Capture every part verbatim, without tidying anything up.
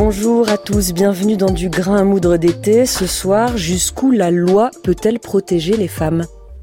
Bonjour à tous, bienvenue dans Du grain à moudre d'été. Ce soir, jusqu'où la loi peut-elle protéger les femmes ?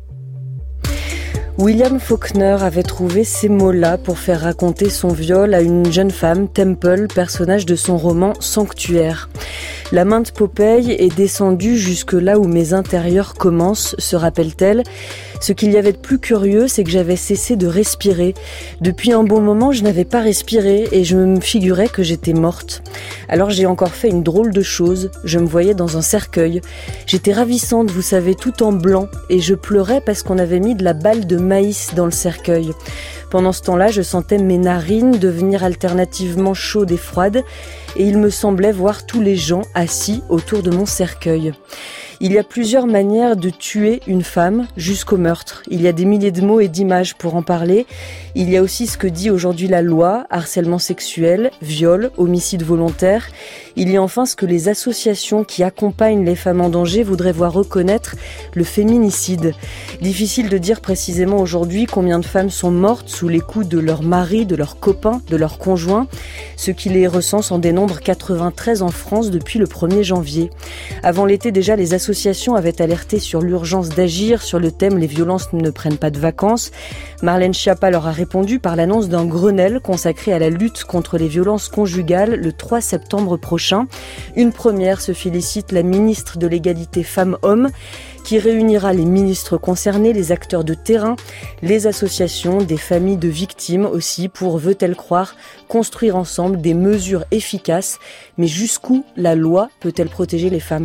William Faulkner avait trouvé ces mots-là pour faire raconter son viol à une jeune femme, Temple, personnage de son roman Sanctuaire. La main de Popeye est descendue jusque là où mes intérieurs commencent, se rappelle-t-elle. Ce qu'il y avait de plus curieux, c'est que j'avais cessé de respirer. Depuis un bon moment, je n'avais pas respiré et je me figurais que j'étais morte. Alors j'ai encore fait une drôle de chose. Je me voyais dans un cercueil. J'étais ravissante, vous savez, tout en blanc, et je pleurais parce qu'on avait mis de la balle de maïs dans le cercueil. Pendant ce temps-là, je sentais mes narines devenir alternativement chaudes et froides, et il me semblait voir tous les gens assis autour de mon cercueil. Il y a plusieurs manières de tuer une femme jusqu'au meurtre. Il y a des milliers de mots et d'images pour en parler. Il y a aussi ce que dit aujourd'hui la loi, harcèlement sexuel, viol, homicide volontaire. Il y a enfin ce que les associations qui accompagnent les femmes en danger voudraient voir reconnaître, le féminicide. Difficile de dire précisément aujourd'hui combien de femmes sont mortes sous les coups de leur mari, de leurs copains, de leurs conjoints. Ce qui les recense en dénombre quatre-vingt-treize en France depuis le premier janvier. Avant l'été déjà, les associations avaient alerté sur l'urgence d'agir sur le thème « Les violences ne prennent pas de vacances ». Marlène Schiappa leur a répondu par l'annonce d'un Grenelle consacré à la lutte contre les violences conjugales le trois septembre prochain. Une première, se félicite la ministre de l'égalité femmes-hommes, qui réunira les ministres concernés, les acteurs de terrain, les associations, des familles de victimes aussi, pour, veut-elle croire, construire ensemble des mesures efficaces. Mais jusqu'où la loi peut-elle protéger les femmes ?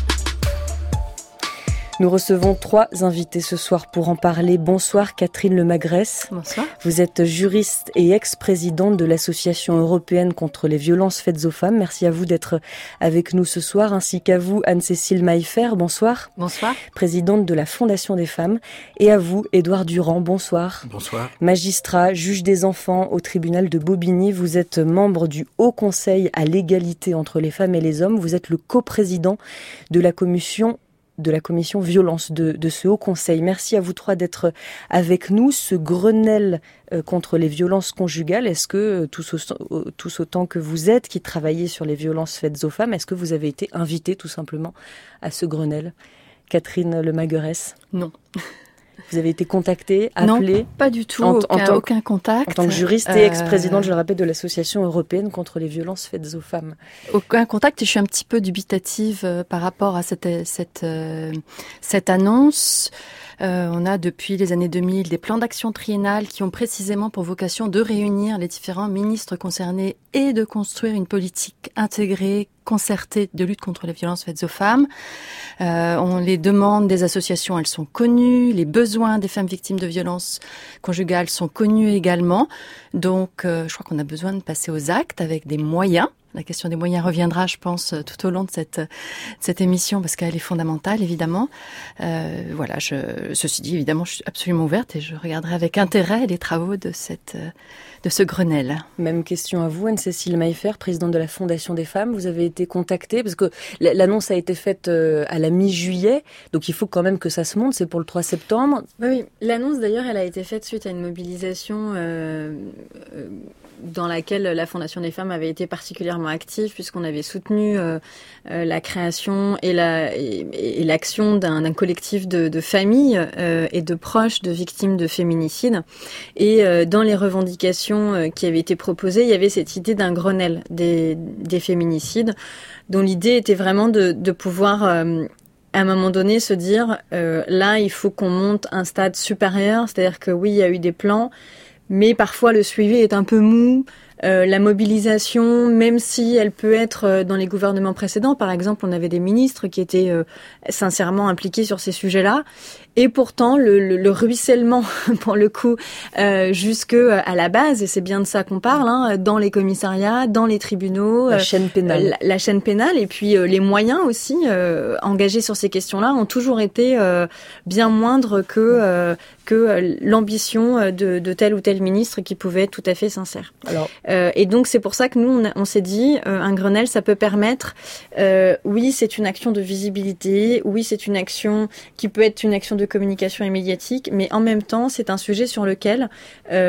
Nous recevons trois invités ce soir pour en parler. Bonsoir Catherine Lemagresse. Bonsoir. Vous êtes juriste et ex-présidente de l'Association européenne contre les violences faites aux femmes. Merci à vous d'être avec nous ce soir, ainsi qu'à vous Anne-Cécile Maillefer. Bonsoir. Bonsoir. Présidente de la Fondation des femmes. Et à vous Édouard Durand. Bonsoir. Bonsoir. Magistrat, juge des enfants au tribunal de Bobigny. Vous êtes membre du Haut Conseil à l'égalité entre les femmes et les hommes. Vous êtes le coprésident de la commission de la commission violence de, de ce Haut Conseil. Merci à vous trois d'être avec nous. Ce Grenelle euh, contre les violences conjugales, est-ce que, euh, tous, au, tous autant que vous êtes, qui travaillez sur les violences faites aux femmes, est-ce que vous avez été invité tout simplement à ce Grenelle ? Catherine Lemagresse ? Non. Vous avez été contactée, appelée ? Non, pas du tout, en, aucun, en tant, aucun contact. En tant que juriste et ex-présidente, euh... je le rappelle, de l'Association européenne contre les violences faites aux femmes. Aucun contact, et je suis un petit peu dubitative euh, par rapport à cette, cette, euh, cette annonce. Euh, on a depuis les années deux mille des plans d'action triennales qui ont précisément pour vocation de réunir les différents ministres concernés et de construire une politique intégrée, concertée de lutte contre les violences faites aux femmes. Euh, on les demandes des associations, elles sont connues. Les besoins des femmes victimes de violences conjugales sont connus également. Donc, euh, je crois qu'on a besoin de passer aux actes avec des moyens. La question des moyens reviendra, je pense, tout au long de cette, cette émission, parce qu'elle est fondamentale, évidemment. Euh, voilà, je, ceci dit, évidemment, je suis absolument ouverte et je regarderai avec intérêt les travaux de, cette, de ce Grenelle. Même question à vous, Anne-Cécile Maillefer, présidente de la Fondation des femmes. Vous avez été contactée, parce que l'annonce a été faite à la mi-juillet, donc il faut quand même que ça se monte, c'est pour le trois septembre. Oui, l'annonce d'ailleurs, elle a été faite suite à une mobilisation euh, euh, dans laquelle la Fondation des femmes avait été particulièrement active, puisqu'on avait soutenu euh, euh, la création et, la, et, et l'action d'un, d'un collectif de, de familles euh, et de proches de victimes de féminicide. Et euh, dans les revendications euh, qui avaient été proposées, il y avait cette idée d'un Grenelle des, des féminicides, dont l'idée était vraiment de, de pouvoir... Euh, à un moment donné, se dire, euh, là, il faut qu'on monte un stade supérieur, c'est-à-dire que oui, il y a eu des plans, mais parfois le suivi est un peu mou. Euh, la mobilisation, même si elle peut être dans les gouvernements précédents, par exemple, on avait des ministres qui étaient euh, sincèrement impliqués sur ces sujets-là, et pourtant le, le, le ruissellement, pour le coup, euh, jusque à la base, et c'est bien de ça qu'on parle, hein, dans les commissariats, dans les tribunaux, la chaîne pénale, euh, la, la chaîne pénale, et puis euh, les moyens aussi euh, engagés sur ces questions-là ont toujours été euh, bien moindres que euh, que euh, l'ambition de, de tel ou tel ministre qui pouvait être tout à fait sincère. Alors. Euh, et donc c'est pour ça que nous on, a, on s'est dit euh, un Grenelle ça peut permettre euh, oui c'est une action de visibilité, oui c'est une action qui peut être une action de communication et médiatique, mais en même temps c'est un sujet sur lequel euh,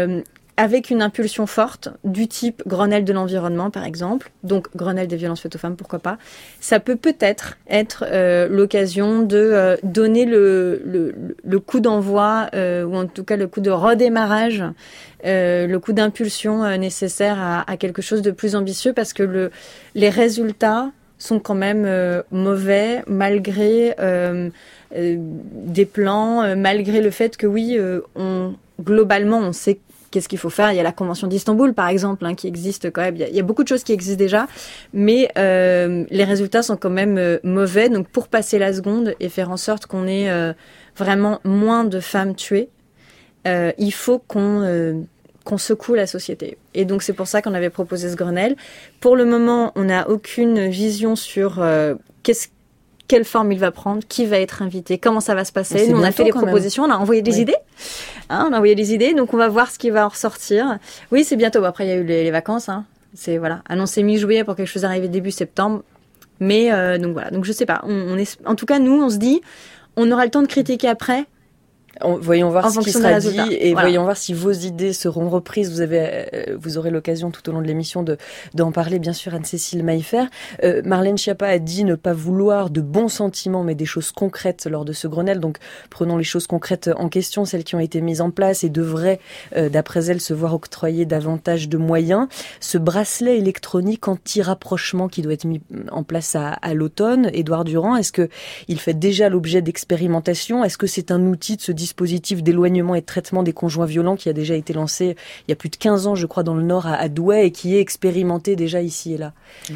avec une impulsion forte du type Grenelle de l'environnement, par exemple, donc Grenelle des violences faites aux femmes, pourquoi pas, ça peut peut-être être euh, l'occasion de euh, donner le, le, le coup d'envoi, euh, ou en tout cas le coup de redémarrage, euh, le coup d'impulsion euh, nécessaire à, à quelque chose de plus ambitieux, parce que le, les résultats sont quand même euh, mauvais, malgré euh, euh, des plans, euh, malgré le fait que oui, euh, on, globalement, on sait qu'est-ce qu'il faut faire. Il y a la Convention d'Istanbul, par exemple, hein, qui existe quand même. Il y, a, il y a beaucoup de choses qui existent déjà, mais euh, les résultats sont quand même euh, mauvais. Donc, pour passer la seconde et faire en sorte qu'on ait euh, vraiment moins de femmes tuées, euh, il faut qu'on, euh, qu'on secoue la société. Et donc, c'est pour ça qu'on avait proposé ce Grenelle. Pour le moment, on n'a aucune vision sur euh, qu'est-ce quelle forme il va prendre, qui va être invité, comment ça va se passer. Nous, on a fait des propositions, on a envoyé des oui. idées. Hein, on a envoyé des idées, donc on va voir ce qui va en ressortir. Oui, c'est bientôt. Après, il y a eu les, les vacances. Hein. C'est voilà, annoncé mi-juillet pour quelque chose arriver début septembre. Mais euh, donc voilà, donc je sais pas. On, on est, en tout cas, nous, on se dit, on aura le temps de critiquer après. On, voyons voir en ce qui sera dit et voilà. Voyons voir si vos idées seront reprises. Vous avez, euh, vous aurez l'occasion tout au long de l'émission de d'en parler, bien sûr, Anne-Cécile Maillefer. Euh, Marlène Schiappa a dit ne pas vouloir de bons sentiments, mais des choses concrètes lors de ce Grenelle. Donc, prenons les choses concrètes en question, celles qui ont été mises en place et devraient, euh, d'après elle, se voir octroyer davantage de moyens. Ce bracelet électronique anti-rapprochement qui doit être mis en place à, à l'automne, Édouard Durand, est-ce que il fait déjà l'objet d'expérimentation? Est-ce que c'est un outil de ce dispositif d'éloignement et de traitement des conjoints violents qui a déjà été lancé il y a plus de quinze ans, je crois, dans le Nord, à Douai, et qui est expérimenté déjà ici et là?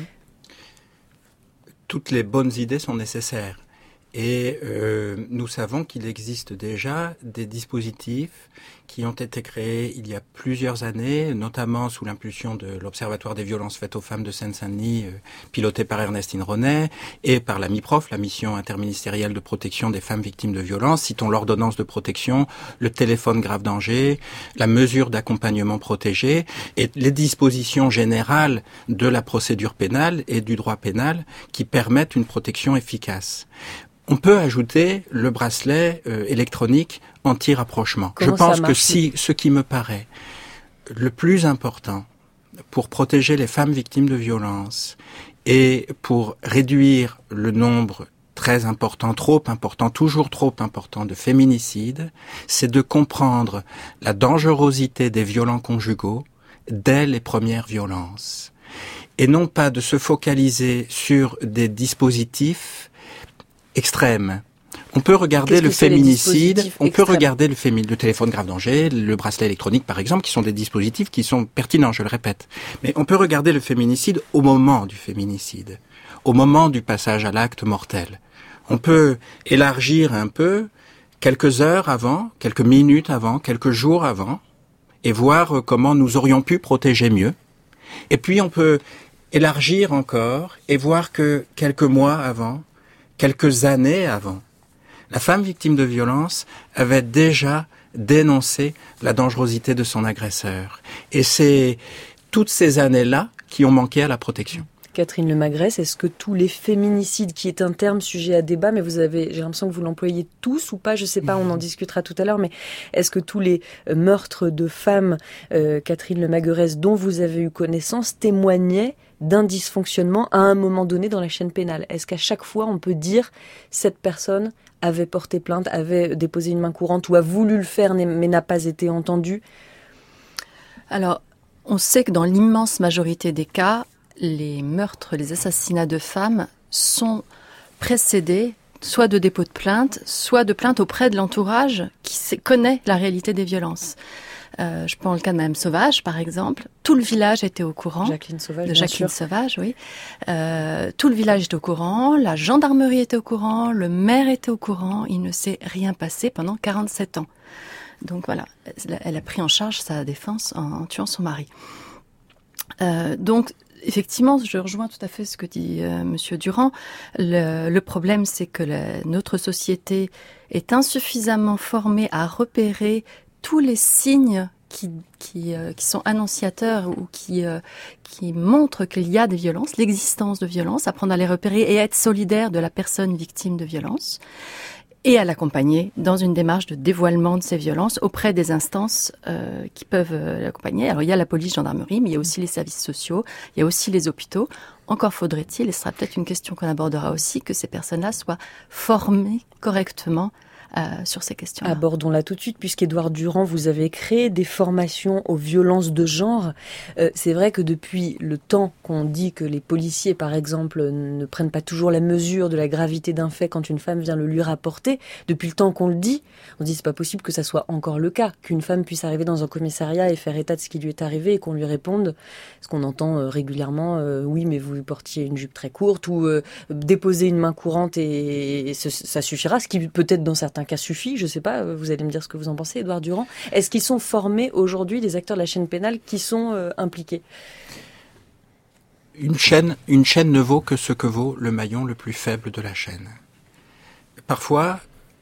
Toutes les bonnes idées sont nécessaires. Et euh, nous savons qu'il existe déjà des dispositifs qui ont été créés il y a plusieurs années, notamment sous l'impulsion de l'Observatoire des violences faites aux femmes de Seine-Saint-Denis, euh, piloté par Ernestine Renet, et par la MIPROF, la mission interministérielle de protection des femmes victimes de violences. Citons l'ordonnance de protection, le téléphone grave danger, la mesure d'accompagnement protégé, et les dispositions générales de la procédure pénale et du droit pénal qui permettent une protection efficace. On peut ajouter le bracelet euh, électronique anti-rapprochement. Je pense que si ce qui me paraît le plus important pour protéger les femmes victimes de violences et pour réduire le nombre très important, trop important, toujours trop important de féminicides, c'est de comprendre la dangerosité des violents conjugaux dès les premières violences. Et non pas de se focaliser sur des dispositifs extrêmes. On peut regarder le féminicide, on peut regarder le, fémi- le téléphone grave danger, le bracelet électronique par exemple, qui sont des dispositifs qui sont pertinents, je le répète. Mais on peut regarder le féminicide au moment du féminicide, au moment du passage à l'acte mortel. On peut élargir un peu quelques heures avant, quelques minutes avant, quelques jours avant, et voir comment nous aurions pu protéger mieux. Et puis on peut élargir encore et voir que quelques mois avant, quelques années avant, la femme victime de violence avait déjà dénoncé la dangerosité de son agresseur. Et c'est toutes ces années-là qui ont manqué à la protection. Catherine Lemagresse, est-ce que tous les féminicides, qui est un terme sujet à débat, mais vous avez, j'ai l'impression que vous l'employez tous ou pas, je sais pas, on en discutera tout à l'heure, mais est-ce que tous les meurtres de femmes, euh, Catherine Lemagresse, dont vous avez eu connaissance, témoignaient d'un dysfonctionnement à un moment donné dans la chaîne pénale? Est-ce qu'à chaque fois on peut dire cette personne avait porté plainte, avait déposé une main courante ou a voulu le faire mais n'a pas été entendue? Alors, on sait que dans l'immense majorité des cas, les meurtres, les assassinats de femmes sont précédés soit de dépôt de plainte, soit de plainte auprès de l'entourage qui sait, connaît la réalité des violences. Euh, je prends le cas de Madame Sauvage, par exemple. Tout le village était au courant. Jacqueline Sauvage, de Jacqueline Sauvage, oui. Euh, tout le village était au courant, la gendarmerie était au courant, le maire était au courant. Il ne s'est rien passé pendant quarante-sept ans. Donc voilà, elle a pris en charge sa défense en, en tuant son mari. Euh, donc, effectivement, je rejoins tout à fait ce que dit euh, Monsieur Durand. Le, le problème, c'est que la, notre société est insuffisamment formée à repérer tous les signes qui, qui, euh, qui sont annonciateurs ou qui, euh, qui montrent qu'il y a des violences, l'existence de violences, apprendre à les repérer et être solidaire de la personne victime de violences. et à l'accompagner dans une démarche de dévoilement de ces violences auprès des instances euh, qui peuvent euh, l'accompagner. Alors il y a la police, gendarmerie, mais il y a aussi les services sociaux, il y a aussi les hôpitaux. Encore faudrait-il, et ce sera peut-être une question qu'on abordera aussi, que ces personnes-là soient formées correctement Euh, sur ces questions-là. Abordons-la tout de suite, puisqu'Édouard Durand, vous avez créé des formations aux violences de genre. Euh, c'est vrai que depuis le temps qu'on dit que les policiers, par exemple, ne prennent pas toujours la mesure de la gravité d'un fait quand une femme vient le lui rapporter, depuis le temps qu'on le dit, on dit c'est pas possible que ça soit encore le cas, qu'une femme puisse arriver dans un commissariat et faire état de ce qui lui est arrivé et qu'on lui réponde, ce qu'on entend euh, régulièrement, euh, oui mais vous portiez une jupe très courte, ou euh, déposer une main courante et, et ce, ça suffira, ce qui peut-être dans certains cas suffit, je sais pas, vous allez me dire ce que vous en pensez, Édouard Durand. Est-ce qu'ils sont formés aujourd'hui, les acteurs de la chaîne pénale qui sont euh, impliqués ? Une chaîne, une chaîne ne vaut que ce que vaut le maillon le plus faible de la chaîne. Parfois,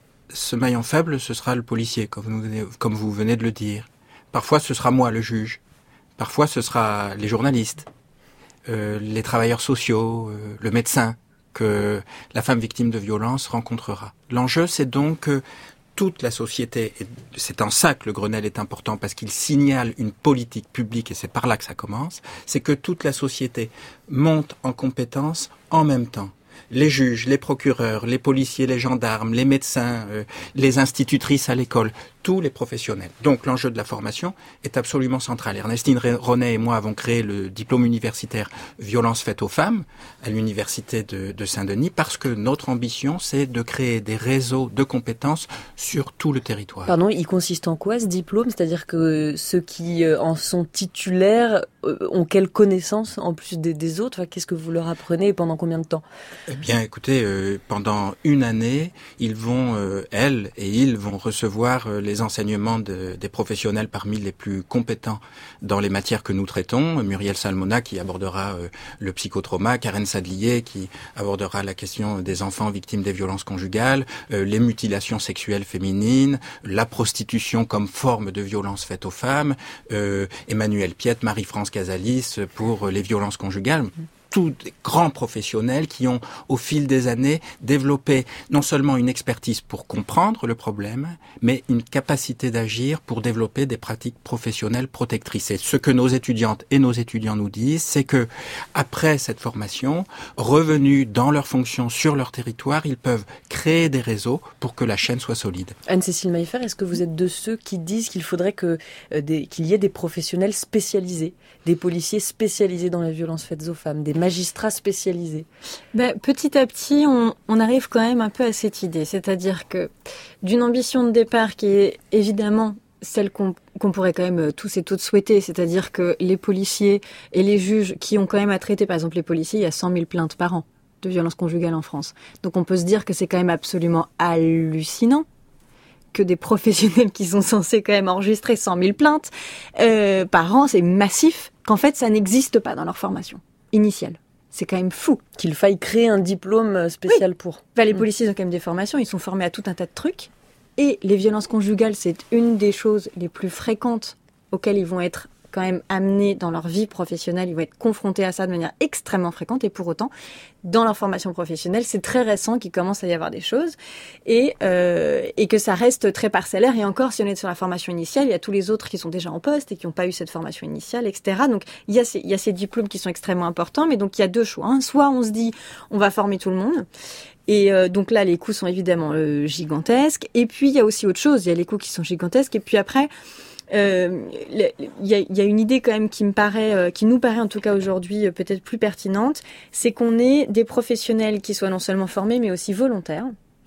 ce maillon faible, ce sera le policier, comme vous venez, comme vous venez de le dire. Parfois, ce sera moi, le juge. Parfois, ce sera les journalistes, euh, les travailleurs sociaux, euh, le médecin que la femme victime de violence rencontrera. L'enjeu, c'est donc que toute la société, et c'est en ça que le Grenelle est important, parce qu'il signale une politique publique, et c'est par là que ça commence, c'est que toute la société monte en compétences en même temps. Les juges, les procureurs, les policiers, les gendarmes, les médecins, euh, les institutrices à l'école, tous les professionnels. Donc l'enjeu de la formation est absolument central. Ernestine Ronay et moi avons créé le diplôme universitaire Violences faites aux femmes à l'université de, de Saint-Denis parce que notre ambition, c'est de créer des réseaux de compétences sur tout le territoire. Pardon, il consiste en quoi ce diplôme ? C'est-à-dire que ceux qui en sont titulaires ont quelles connaissances en plus des, des autres ? Enfin, qu'est-ce que vous leur apprenez et pendant combien de temps ? Eh bien, écoutez, euh, pendant une année, ils vont, euh, elles et ils vont recevoir euh, les enseignements de, des professionnels parmi les plus compétents dans les matières que nous traitons. Muriel Salmona qui abordera euh, le psychotrauma, Karen Sadlier qui abordera la question des enfants victimes des violences conjugales, euh, les mutilations sexuelles féminines, la prostitution comme forme de violence faite aux femmes, euh, Emmanuel Piette, Marie-France Casalis pour les violences conjugales. Tous des grands professionnels qui ont, au fil des années, développé non seulement une expertise pour comprendre le problème, mais une capacité d'agir pour développer des pratiques professionnelles protectrices. Et ce que nos étudiantes et nos étudiants nous disent, c'est que, après cette formation, revenus dans leurs fonctions sur leur territoire, ils peuvent créer des réseaux pour que la chaîne soit solide. Anne-Cécile Maillefer, est-ce que vous êtes de ceux qui disent qu'il faudrait que, euh, des, qu'il y ait des professionnels spécialisés, des policiers spécialisés dans les violences faites aux femmes, des magistrats spécialisés? Ben, petit à petit, on, on arrive quand même un peu à cette idée. C'est-à-dire que d'une ambition de départ qui est évidemment celle qu'on, qu'on pourrait quand même tous et toutes souhaiter, c'est-à-dire que les policiers et les juges qui ont quand même à traiter, par exemple les policiers, il y a cent mille plaintes par an de violences conjugales en France. Donc on peut se dire que c'est quand même absolument hallucinant que des professionnels qui sont censés quand même enregistrer cent mille plaintes euh, par an, c'est massif, qu'en fait ça n'existe pas dans leur formation initiale. C'est quand même fou. Qu'il faille créer un diplôme spécial oui. pour. Enfin, les policiers ont quand même des formations, ils sont formés à tout un tas de trucs. Et les violences conjugales, c'est une des choses les plus fréquentes auxquelles ils vont être quand même amenés dans leur vie professionnelle. Ils vont être confrontés à ça de manière extrêmement fréquente. Et pour autant, dans leur formation professionnelle, c'est très récent qu'il commence à y avoir des choses. Et, euh, et que ça reste très parcellaire. Et encore, si on est sur la formation initiale, il y a tous les autres qui sont déjà en poste et qui n'ont pas eu cette formation initiale, et cetera. Donc, il y a ces, il y a ces diplômes qui sont extrêmement importants. Mais donc, il y a deux choix. Hein. Soit on se dit, on va former tout le monde. Et euh, donc là, les coûts sont évidemment euh, gigantesques. Et puis, il y a aussi autre chose. Il y a les coûts qui sont gigantesques. Et puis après, il euh, y, a, y a une idée quand même qui me paraît, euh, qui nous paraît en tout cas aujourd'hui euh, peut-être plus pertinente, c'est qu'on ait des professionnels qui soient non seulement formés, mais aussi volontaires.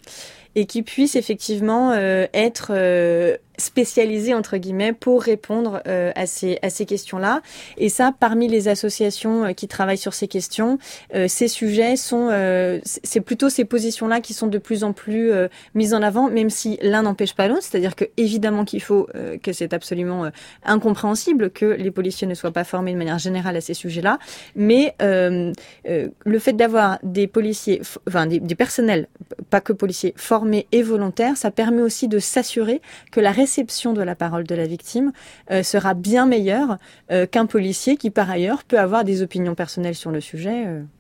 Et qui puissent effectivement euh, être euh, spécialisés entre guillemets pour répondre euh, à ces à ces questions-là. Et ça, parmi les associations euh, qui travaillent sur ces questions, euh, ces sujets sont euh, c'est plutôt ces positions-là qui sont de plus en plus euh, mises en avant, même si l'un n'empêche pas l'autre. C'est-à-dire que évidemment qu'il faut euh, que c'est absolument euh, incompréhensible que les policiers ne soient pas formés de manière générale à ces sujets-là. Mais euh, euh, le fait d'avoir des policiers, enfin des, des personnels, pas que policiers, formés et volontaire, ça permet aussi de s'assurer que la réception de la parole de la victime euh, sera bien meilleure euh, qu'un policier qui, par ailleurs, peut avoir des opinions personnelles sur le sujet. Euh.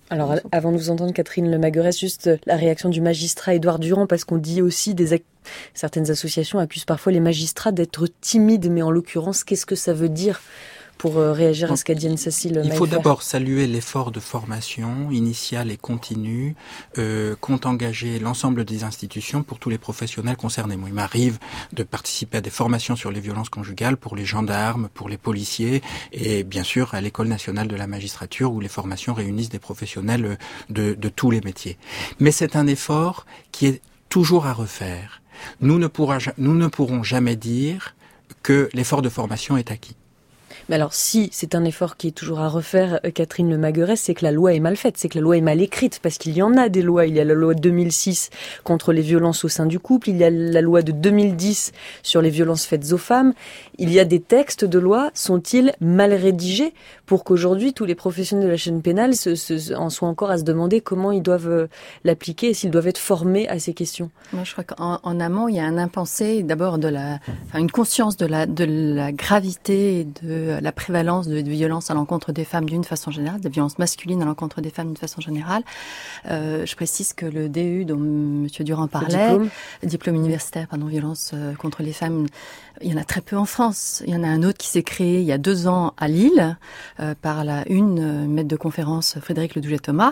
Alors, avant de vous entendre, Catherine Lemaguerès, juste la réaction du magistrat Édouard Durand, parce qu'on dit aussi, des ac- certaines associations accusent parfois les magistrats d'être timides, mais en l'occurrence, qu'est-ce que ça veut dire pour réagir à ce qu'a dit Anne-Cécile Maillefert? Il faut d'abord saluer l'effort de formation initiale et continue euh, qu'ont engagé l'ensemble des institutions pour tous les professionnels concernés. Moi, il m'arrive de participer à des formations sur les violences conjugales pour les gendarmes, pour les policiers et bien sûr à l'École nationale de la magistrature où les formations réunissent des professionnels de, de tous les métiers. Mais c'est un effort qui est toujours à refaire. Nous ne, pourra, nous ne pourrons jamais dire que l'effort de formation est acquis. Mais alors, si c'est un effort qui est toujours à refaire, Catherine Lemaguerès, c'est que la loi est mal faite, c'est que la loi est mal écrite, parce qu'il y en a des lois. Il y a la loi de deux mille six contre les violences au sein du couple, il y a la loi de deux mille dix sur les violences faites aux femmes. Il y a des textes de loi, sont-ils mal rédigés pour qu'aujourd'hui tous les professionnels de la chaîne pénale se, se, en soient encore à se demander comment ils doivent l'appliquer et s'ils doivent être formés à ces questions? Moi, je crois qu'en en amont, il y a un impensé, d'abord de la, enfin, une conscience de la, de la gravité et de la prévalence de, de violences à l'encontre des femmes d'une façon générale, de violences masculines à l'encontre des femmes d'une façon générale. Euh, je précise que le D U dont M. Durand parlait, diplôme. diplôme universitaire, pardon, violence euh, contre les femmes, il y en a très peu en France. Il y en a un autre qui s'est créé il y a deux ans à Lille euh, par la une euh, maître de conférence Frédéric Ledouget-Thomas.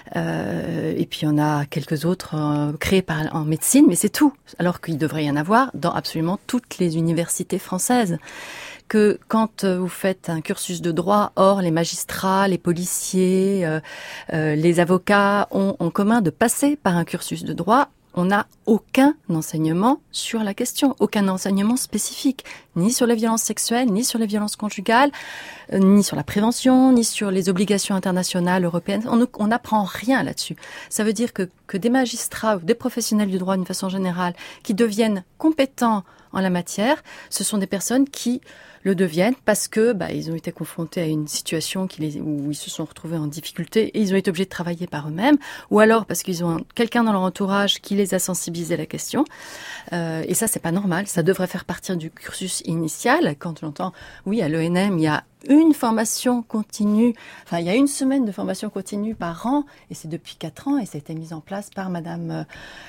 Euh, et puis il y en a quelques autres euh, créés par, en médecine, mais c'est tout. Alors qu'il devrait y en avoir dans absolument toutes les universités françaises. Que quand vous faites un cursus de droit, or les magistrats, les policiers, euh, euh, les avocats ont en commun de passer par un cursus de droit, on n'a aucun enseignement sur la question, aucun enseignement spécifique, ni sur les violences sexuelles, ni sur les violences conjugales, euh, ni sur la prévention, ni sur les obligations internationales européennes. On n'apprend rien là-dessus. Ça veut dire que, que des magistrats ou des professionnels du droit d'une façon générale qui deviennent compétents en la matière, ce sont des personnes qui le deviennent parce que bah, ils ont été confrontés à une situation qui les, où ils se sont retrouvés en difficulté et ils ont été obligés de travailler par eux-mêmes, ou alors parce qu'ils ont quelqu'un dans leur entourage qui les a sensibilisés à la question. Euh, et ça, c'est pas normal. Ça devrait faire partie du cursus initial. Quand j'entends, oui, à l'E N M, il y a une formation continue, enfin il y a une semaine de formation continue par an, et c'est depuis quatre ans, et ça a été mis en place par Madame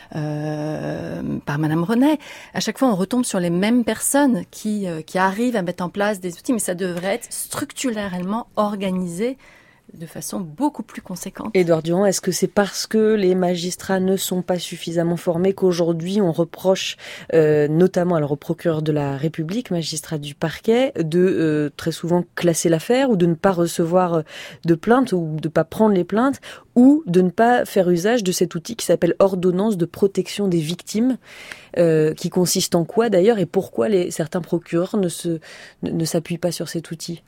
euh, par Madame Renet. À chaque fois, on retombe sur les mêmes personnes qui euh, qui arrivent à mettre en place des outils, mais ça devrait être structurellement organisé de façon beaucoup plus conséquente. Édouard Durand, est-ce que c'est parce que les magistrats ne sont pas suffisamment formés qu'aujourd'hui on reproche, euh, notamment alors au procureur de la République, magistrat du parquet, de euh, très souvent classer l'affaire ou de ne pas recevoir de plaintes ou de ne pas prendre les plaintes ou de ne pas faire usage de cet outil qui s'appelle ordonnance de protection des victimes, euh, qui consiste en quoi d'ailleurs et pourquoi les, certains procureurs ne, se, ne, ne s'appuient pas sur cet outil?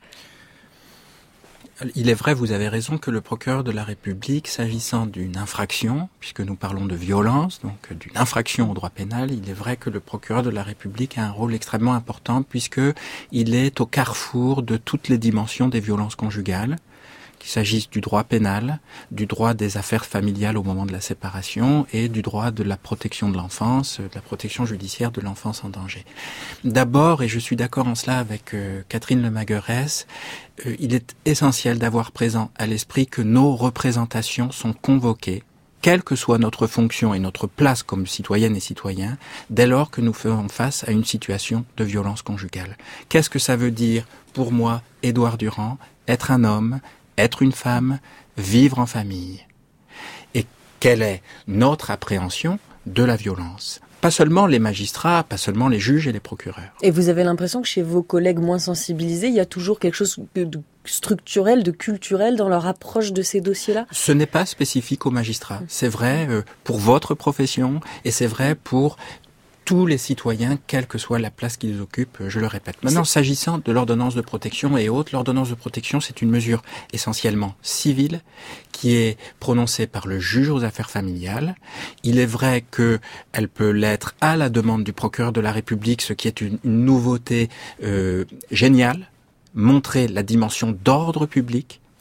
Il est vrai, vous avez raison, que le procureur de la République, s'agissant d'une infraction, puisque nous parlons de violence, donc d'une infraction au droit pénal, il est vrai que le procureur de la République a un rôle extrêmement important puisque il est au carrefour de toutes les dimensions des violences conjugales, qu'il s'agisse du droit pénal, du droit des affaires familiales au moment de la séparation et du droit de la protection de l'enfance, de la protection judiciaire de l'enfance en danger. D'abord, et je suis d'accord en cela avec euh, Catherine Lemaguerès, euh, il est essentiel d'avoir présent à l'esprit que nos représentations sont convoquées, quelle que soit notre fonction et notre place comme citoyennes et citoyens, dès lors que nous faisons face à une situation de violence conjugale. Qu'est-ce que ça veut dire pour moi, Édouard Durand, être un homme, être une femme, vivre en famille? Et quelle est notre appréhension de la violence? Pas seulement les magistrats, pas seulement les juges et les procureurs. Et vous avez l'impression que chez vos collègues moins sensibilisés, il y a toujours quelque chose de, de structurel, de culturel dans leur approche de ces dossiers-là? Ce n'est pas spécifique aux magistrats. C'est vrai euh, pour votre profession et c'est vrai pour tous les citoyens, quelle que soit la place qu'ils occupent, je le répète. Maintenant, c'est... s'agissant de l'ordonnance de protection et autres, l'ordonnance de protection, c'est une mesure essentiellement civile qui est prononcée par le juge aux affaires familiales. Il est vrai qu'elle peut l'être à la demande du procureur de la République, ce qui est une, une nouveauté euh, géniale, montrer la dimension d'ordre public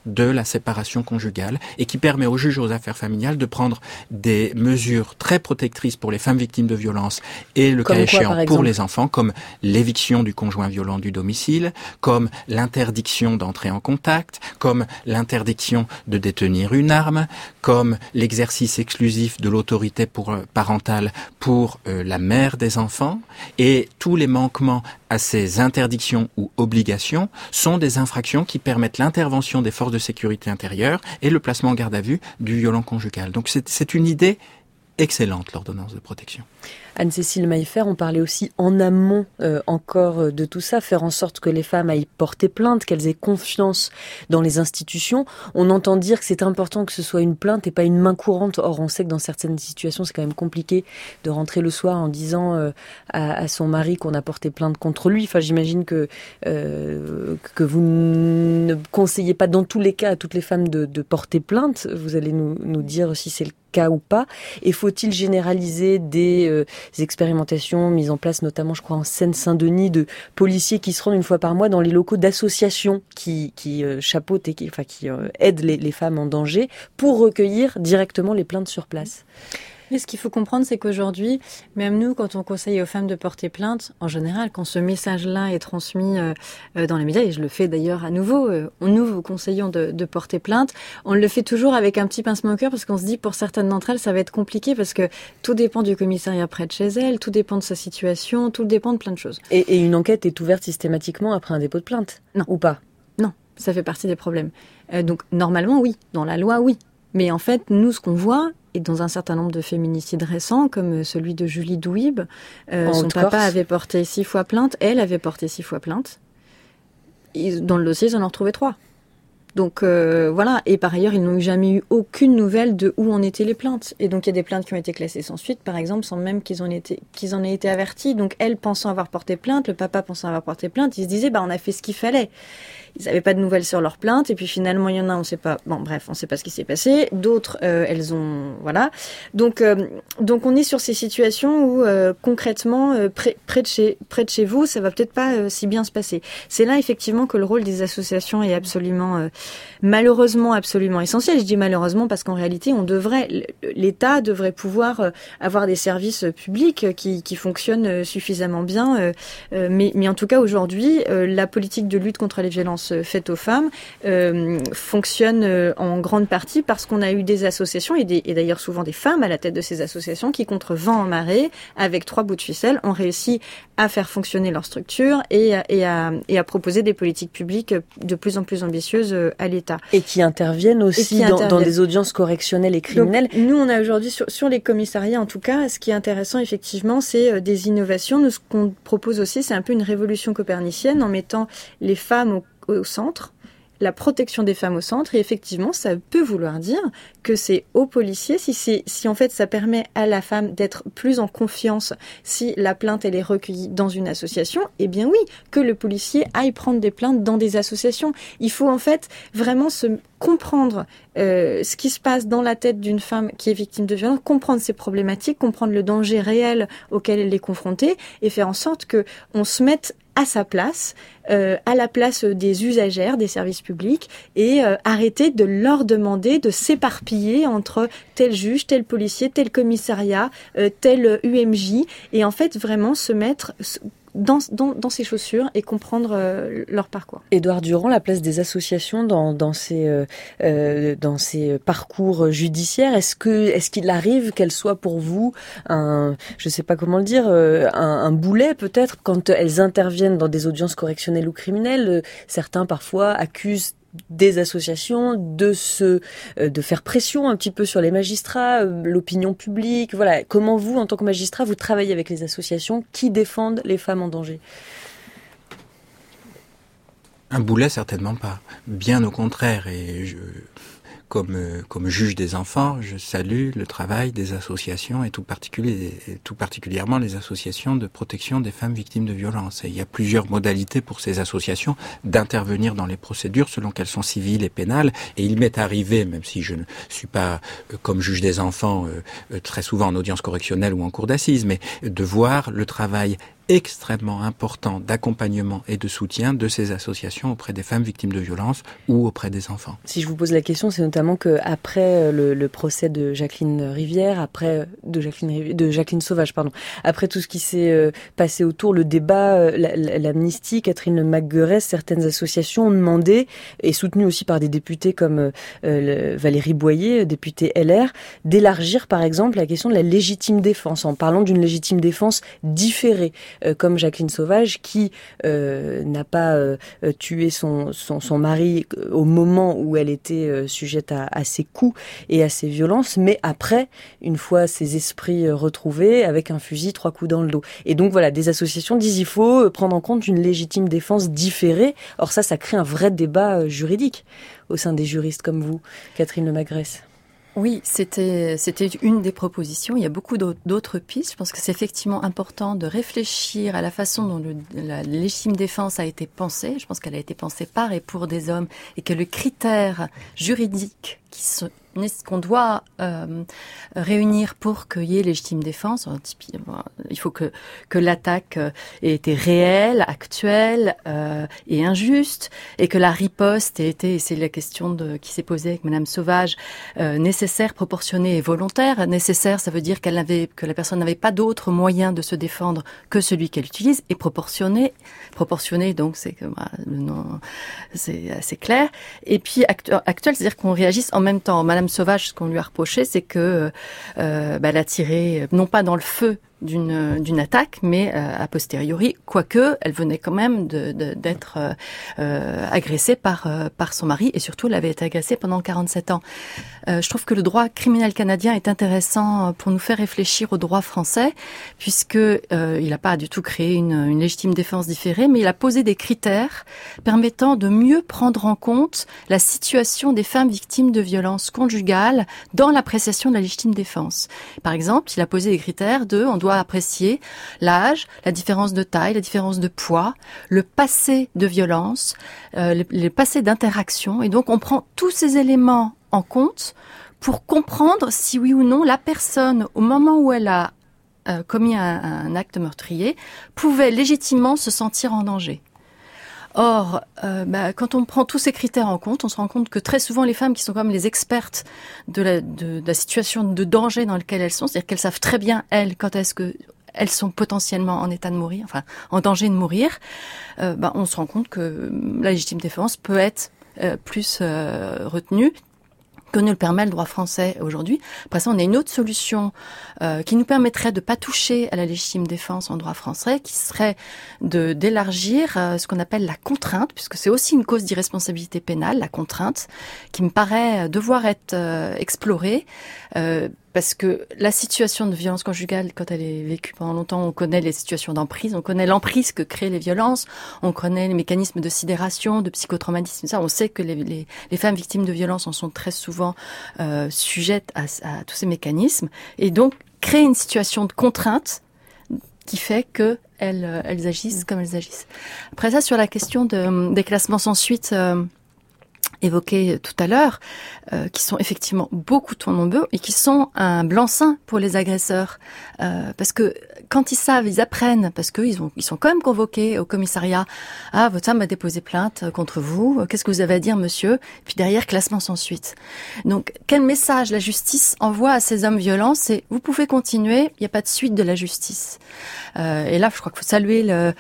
de la séparation conjugale et qui permet au juge aux affaires familiales de prendre des mesures très protectrices pour les femmes victimes de violences et le comme cas quoi, échéant pour les enfants, comme l'éviction du conjoint violent du domicile, comme l'interdiction d'entrer en contact, comme l'interdiction de détenir une arme, comme l'exercice exclusif de l'autorité pour, euh, parentale pour euh, la mère des enfants, et tous les manquements à ces interdictions ou obligations sont des infractions qui permettent l'intervention des forces de sécurité intérieure et le placement en garde à vue du violent conjugal. Donc c'est, c'est une idée excellente, l'ordonnance de protection. Anne-Cécile Maillefer, on parlait aussi en amont euh, encore de tout ça, faire en sorte que les femmes aillent porter plainte, qu'elles aient confiance dans les institutions. On entend dire que c'est important que ce soit une plainte et pas une main courante. Or, on sait que dans certaines situations, c'est quand même compliqué de rentrer le soir en disant euh, à, à son mari qu'on a porté plainte contre lui. Enfin, j'imagine que euh, que vous ne conseillez pas dans tous les cas à toutes les femmes de, de porter plainte. Vous allez nous, nous dire si c'est le cas ou pas. Et faut-il généraliser des euh, expérimentations mises en place, notamment, je crois, en Seine-Saint-Denis, de policiers qui se rendent une fois par mois dans les locaux d'associations qui, qui euh, chapeautent et qui, enfin, qui euh, aident les, les femmes en danger pour recueillir directement les plaintes sur place. Mais ce qu'il faut comprendre, c'est qu'aujourd'hui, même nous, quand on conseille aux femmes de porter plainte, en général, quand ce message-là est transmis euh, dans les médias, et je le fais d'ailleurs à nouveau, euh, nous vous conseillons de, de porter plainte, on le fait toujours avec un petit pincement au cœur parce qu'on se dit, pour certaines d'entre elles, ça va être compliqué parce que tout dépend du commissariat près de chez elles, tout dépend de sa situation, tout dépend de plein de choses. Et, et une enquête est ouverte systématiquement après un dépôt de plainte ? Non. Ou pas ? Non, ça fait partie des problèmes. Euh, donc, normalement, oui. Dans la loi, oui. Mais en fait, nous, ce qu'on voit, et dans un certain nombre de féminicides récents, comme celui de Julie Douib, euh, son papa avait porté six fois plainte, elle avait porté six fois plainte. Ils, dans le dossier, ils en ont retrouvé trois. Donc euh, voilà, et par ailleurs, ils n'ont jamais eu aucune nouvelle de où en étaient les plaintes. Et donc il y a des plaintes qui ont été classées sans suite, par exemple, sans même qu'ils en aient été, qu'ils en aient été avertis. Donc elle pensant avoir porté plainte, le papa pensant avoir porté plainte, ils se disaient, bah on a fait ce qu'il fallait. Ils n'avaient pas de nouvelles sur leur plainte, et puis finalement il y en a, on sait pas. Bon, bref, on sait pas ce qui s'est passé. D'autres, euh, elles ont, voilà. Donc, euh, donc on est sur ces situations où euh, concrètement, euh, près, près de chez, près de chez vous, ça va peut-être pas euh, si bien se passer. C'est là effectivement que le rôle des associations est absolument, euh, malheureusement, absolument essentiel. Je dis malheureusement parce qu'en réalité, on devrait, l'État devrait pouvoir euh, avoir des services publics qui, qui fonctionnent suffisamment bien. Euh, euh, mais, mais en tout cas aujourd'hui, euh, la politique de lutte contre les violences faites aux femmes euh, fonctionne euh, en grande partie parce qu'on a eu des associations et, des, et d'ailleurs souvent des femmes à la tête de ces associations qui, contre vent en marée, avec trois bouts de ficelle, ont réussi à faire fonctionner leur structure et, et, à, et à proposer des politiques publiques de plus en plus ambitieuses à l'État. Et qui interviennent aussi qui dans, interviennent. dans des audiences correctionnelles et criminelles. Donc, nous, on a aujourd'hui, sur, sur les commissariats en tout cas, ce qui est intéressant effectivement, c'est des innovations. Nous, ce qu'on propose aussi, c'est un peu une révolution copernicienne en mettant les femmes au au centre, la protection des femmes au centre, et effectivement, ça peut vouloir dire que c'est aux policiers, si c'est, si en fait ça permet à la femme d'être plus en confiance, si la plainte elle est recueillie dans une association, eh bien oui, que le policier aille prendre des plaintes dans des associations. Il faut en fait vraiment se comprendre euh, ce qui se passe dans la tête d'une femme qui est victime de violence, comprendre ses problématiques, comprendre le danger réel auquel elle est confrontée, et faire en sorte que on se mette à sa place, euh, à la place des usagères des services publics, et euh, arrêter de leur demander de s'éparpiller entre tel juge, tel policier, tel commissariat, euh, tel U M J, et en fait vraiment se mettre dans, dans, dans ces chaussures et comprendre euh, leur parcours. Édouard Durand, la place des associations dans, dans, ces, euh, euh, dans ces parcours judiciaires, est-ce que, est-ce qu'il arrive qu'elles soient pour vous un, je sais pas comment le dire, euh, un, un boulet peut-être quand elles interviennent dans des audiences correctionnelles ou criminelles? euh, Certains parfois accusent des associations de se euh, de faire pression un petit peu sur les magistrats, euh, l'opinion publique. Voilà, comment vous, en tant que magistrat, vous travaillez avec les associations qui défendent les femmes en danger? Un boulet, certainement pas. Bien au contraire, et je... Comme, euh, comme juge des enfants, je salue le travail des associations et tout, particulier, et tout particulièrement les associations de protection des femmes victimes de violences. Et il y a plusieurs modalités pour ces associations d'intervenir dans les procédures selon qu'elles sont civiles et pénales. Et il m'est arrivé, même si je ne suis pas euh, comme juge des enfants euh, euh, très souvent en audience correctionnelle ou en cour d'assises, mais de voir le travail extrêmement important d'accompagnement et de soutien de ces associations auprès des femmes victimes de violences ou auprès des enfants. Si je vous pose la question, c'est notamment qu'après le, le procès de Jacqueline Rivière, après de Jacqueline, de Jacqueline Sauvage, pardon, après tout ce qui s'est passé autour, le débat, l'amnistie, Catherine Macguerès, certaines associations ont demandé, et soutenues aussi par des députés comme euh, Valérie Boyer, députée L R, d'élargir par exemple la question de la légitime défense, en parlant d'une légitime défense différée. Euh, comme Jacqueline Sauvage, qui euh, n'a pas euh, tué son, son, son mari au moment où elle était euh, sujette à, à ses coups et à ses violences, mais après, une fois ses esprits euh, retrouvés, avec un fusil, trois coups dans le dos. Et donc voilà, des associations disent il faut prendre en compte une légitime défense différée. Or ça, ça crée un vrai débat euh, juridique au sein des juristes comme vous, Catherine Lemagres. Oui, c'était c'était une des propositions. Il y a beaucoup d'autres pistes. Je pense que c'est effectivement important de réfléchir à la façon dont le, la légitime défense a été pensée. Je pense qu'elle a été pensée par et pour des hommes et que le critère juridique qui se qu'on doit euh, réunir pour qu'il y ait légitime défense. Il faut que que l'attaque ait été réelle, actuelle euh, et injuste, et que la riposte ait été, et c'est la question de, qui s'est posée avec Madame Sauvage, euh, nécessaire, proportionnée et volontaire. Nécessaire, ça veut dire qu'elle n'avait, que la personne n'avait pas d'autre moyen de se défendre que celui qu'elle utilise, et proportionné. Proportionné, donc c'est que bah, le nom, c'est assez clair. Et puis actu- actuel, c'est-à-dire qu'on réagisse en même temps. Madame Sauvage, ce qu'on lui a reproché, c'est que euh, bah, elle a tiré non pas dans le feu d'une d'une attaque, mais euh, a posteriori, quoique elle venait quand même de, de, d'être euh, agressée par euh, par son mari, et surtout elle avait été agressée pendant quarante-sept ans. Euh, je trouve que le droit criminel canadien est intéressant pour nous faire réfléchir au droit français, puisque euh, il n'a pas du tout créé une, une légitime défense différée, mais il a posé des critères permettant de mieux prendre en compte la situation des femmes victimes de violences conjugales dans l'appréciation de la légitime défense. Par exemple, il a posé des critères de on doit apprécier l'âge, la différence de taille, la différence de poids, le passé de violence, euh, le, le passé d'interaction. Et donc, on prend tous ces éléments en compte pour comprendre si oui ou non la personne, au moment où elle a euh, commis un, un acte meurtrier, pouvait légitimement se sentir en danger. Or, euh, bah, quand on prend tous ces critères en compte, on se rend compte que très souvent les femmes qui sont comme les expertes de la, de, de la situation de danger dans laquelle elles sont, c'est-à-dire qu'elles savent très bien, elles, quand est-ce que elles sont potentiellement en état de mourir, enfin en danger de mourir, euh, bah, on se rend compte que la légitime défense peut être euh, plus euh, retenue que ne le permet le droit français aujourd'hui. Après ça, on a une autre solution euh, qui nous permettrait de pas toucher à la légitime défense en droit français, qui serait de d'élargir euh, ce qu'on appelle la contrainte, puisque c'est aussi une cause d'irresponsabilité pénale, la contrainte, qui me paraît devoir être euh, explorée, euh, parce que la situation de violence conjugale, quand elle est vécue pendant longtemps, on connaît les situations d'emprise, on connaît l'emprise que créent les violences, on connaît les mécanismes de sidération, de psychotraumatisme, ça, on sait que les, les, les femmes victimes de violences en sont très souvent euh, sujettes à, à tous ces mécanismes, et donc créer une situation de contrainte qui fait que elles, elles agissent comme elles agissent. Après ça, sur la question de, des classements sans suite euh, évoqués tout à l'heure, euh, qui sont effectivement beaucoup trop nombreux et qui sont un blanc-seing pour les agresseurs. Euh, parce que quand ils savent, ils apprennent, parce qu'ils ont, ils sont quand même convoqués au commissariat. « Ah, votre femme a déposé plainte contre vous. Qu'est-ce que vous avez à dire, monsieur ?» Puis derrière, classement sans suite. Donc, quel message la justice envoie à ces hommes violents? C'est « Vous pouvez continuer, il n'y a pas de suite de la justice. Euh, » Et là, je crois qu'il faut saluer le,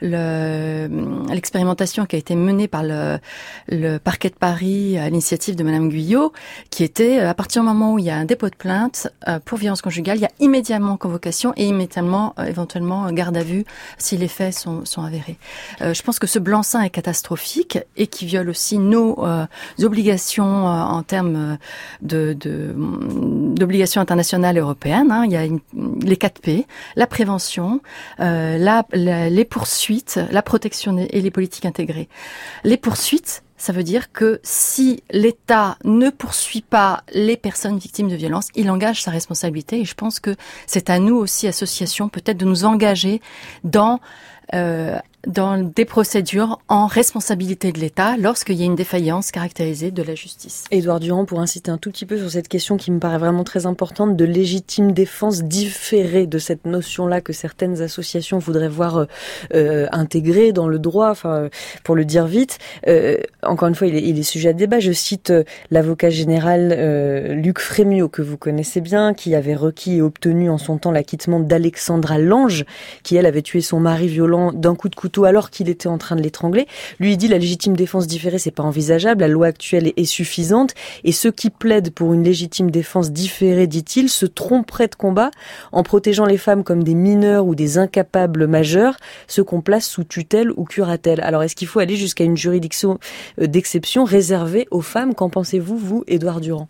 le, l'expérimentation qui a été menée par le, le parquet de Paris à l'initiative de Madame Guyot, qui était, à partir du moment où il y a un dépôt de plainte euh, pour violence conjugale, il y a immédiatement convocation et immédiatement euh, éventuellement garde à vue si les faits sont, sont avérés. Euh, je pense que ce blanc-seing est catastrophique et qui viole aussi nos euh, obligations euh, en termes de, de d'obligations internationales européennes. Hein. Il y a une, les quatre P, la prévention, euh, la, la, les poursuites, la protection et les politiques intégrées. Les poursuites, ça veut dire que si l'État ne poursuit pas les personnes victimes de violences, il engage sa responsabilité. Et je pense que c'est à nous aussi, associations, peut-être de nous engager dans euh, dans des procédures en responsabilité de l'État lorsqu'il y a une défaillance caractérisée de la justice. Édouard Durand, pour insister un tout petit peu sur cette question qui me paraît vraiment très importante de légitime défense différée, de cette notion-là que certaines associations voudraient voir euh, intégrée dans le droit, enfin, pour le dire vite. Euh, encore une fois, il est, il est sujet à débat. Je cite euh, l'avocat général euh, Luc Frémiot, que vous connaissez bien, qui avait requis et obtenu en son temps l'acquittement d'Alexandra Lange, qui elle avait tué son mari violent d'un coup de couteau alors qu'il était en train de l'étrangler. Lui, il dit la légitime défense différée, c'est pas envisageable, la loi actuelle est, est suffisante, et ceux qui plaident pour une légitime défense différée, dit-il, se tromperaient de combat en protégeant les femmes comme des mineurs ou des incapables majeurs, ceux qu'on place sous tutelle ou curatelle. Alors, est-ce qu'il faut aller jusqu'à une juridiction d'exception réservée aux femmes? Qu'en pensez-vous, vous, Édouard Durand?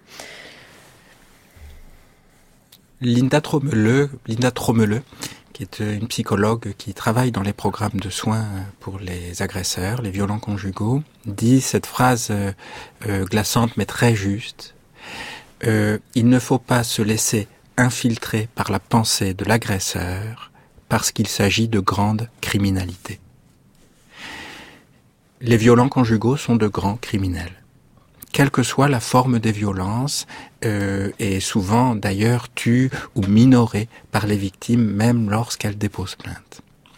Linda Tromeleux, Linda Tromeleux, qui est une psychologue qui travaille dans les programmes de soins pour les agresseurs, les violents conjugaux, dit cette phrase euh, euh, glaçante mais très juste. Euh, il ne faut pas se laisser infiltrer par la pensée de l'agresseur parce qu'il s'agit de grande criminalité. Les violents conjugaux sont de grands criminels. Quelle que soit la forme des violences, euh, et souvent d'ailleurs tues ou minorées par les victimes, même lorsqu'elles déposent plainte.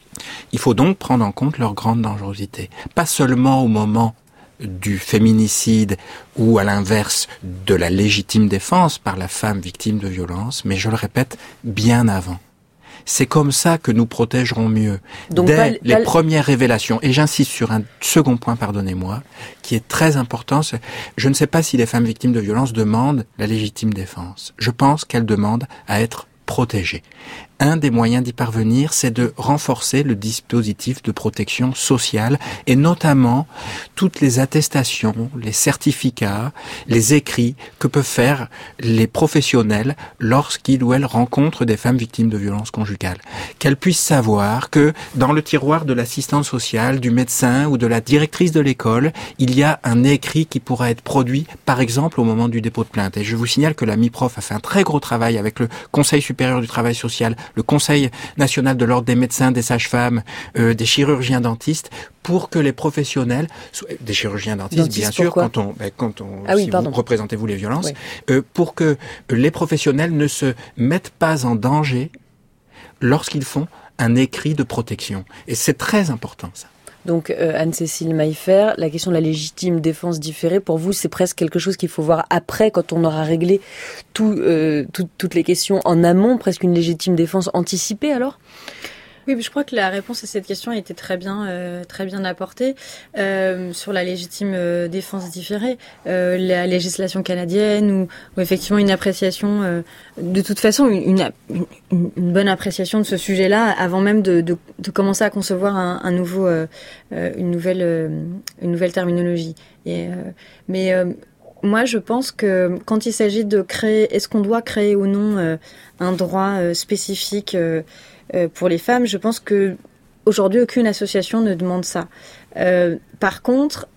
Il faut donc prendre en compte leur grande dangerosité, pas seulement au moment du féminicide ou à l'inverse de la légitime défense par la femme victime de violence, mais je le répète, bien avant. C'est comme ça que nous protégerons mieux. Donc, dès pas, les pas... premières révélations. Et j'insiste sur un second point, pardonnez-moi, qui est très important. Je ne sais pas si les femmes victimes de violences demandent la légitime défense. Je pense qu'elles demandent à être protégées. Un des moyens d'y parvenir, c'est de renforcer le dispositif de protection sociale et notamment toutes les attestations, les certificats, les écrits que peuvent faire les professionnels lorsqu'ils ou elles rencontrent des femmes victimes de violences conjugales. Qu'elles puissent savoir que dans le tiroir de l'assistante sociale, du médecin ou de la directrice de l'école, il y a un écrit qui pourra être produit, par exemple, au moment du dépôt de plainte. Et je vous signale que la MIPROF a fait un très gros travail avec le Conseil supérieur du travail social, le Conseil national de l'ordre des médecins, des sages-femmes, euh, des chirurgiens dentistes, pour que les professionnels, des chirurgiens dentistes, Dentiste, bien sûr, quand on, ben, quand on, ah oui, si pardon. vous représentez-vous les violences, oui. euh, pour que les professionnels ne se mettent pas en danger lorsqu'ils font un écrit de protection. Et c'est très important, ça. Donc euh, Anne-Cécile Maillefer, la question de la légitime défense différée, pour vous, c'est presque quelque chose qu'il faut voir après, quand on aura réglé tout, euh, tout, toutes les questions en amont, presque une légitime défense anticipée alors ? Oui, je crois que la réponse à cette question a été très bien, euh, très bien apportée euh, sur la légitime euh, défense différée, euh, la législation canadienne ou, ou effectivement une appréciation, euh, de toute façon une, une, une bonne appréciation de ce sujet-là avant même de, de, de commencer à concevoir un, un nouveau, euh, une nouvelle, euh, une nouvelle terminologie. Et, euh, mais euh, moi, je pense que quand il s'agit de créer, est-ce qu'on doit créer ou non euh, un droit euh, spécifique euh, Euh, pour les femmes, je pense que aujourd'hui aucune association ne demande ça. Euh, par contre,